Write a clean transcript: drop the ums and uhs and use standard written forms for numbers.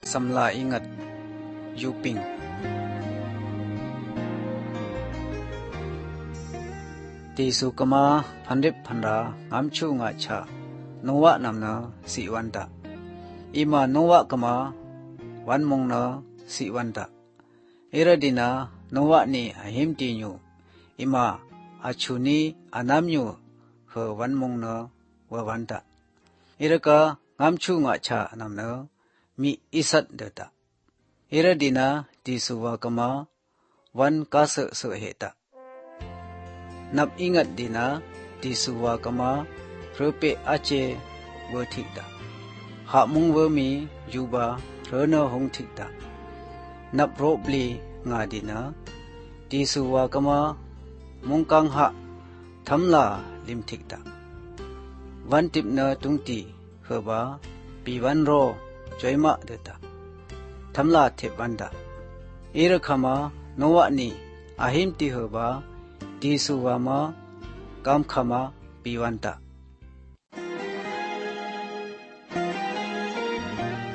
samla ingat yuping ti su kama phandip phandra ngamchu nga cha nowa namna si wanda ima nowa kama wan mongna si wanda iradina nowa ni ahim ti nyu ima achuni anamnyu he wan mongna wa wanda iraka ngamchu nga cha namna mi isat data iradina ti su wa kama wan kasa so heta nap ingat dina ti su wa kama rupe ache wo thikda ha mung wo mi yuba rona hong thikda nap robli nga dina ti su wa kama mungkang ha thamla lim thikda wan tipna tungti heba piwan ro joima data thamla thep wanda irakhama nowa ni ahim ti heba ti su wa ma kam khama piwanta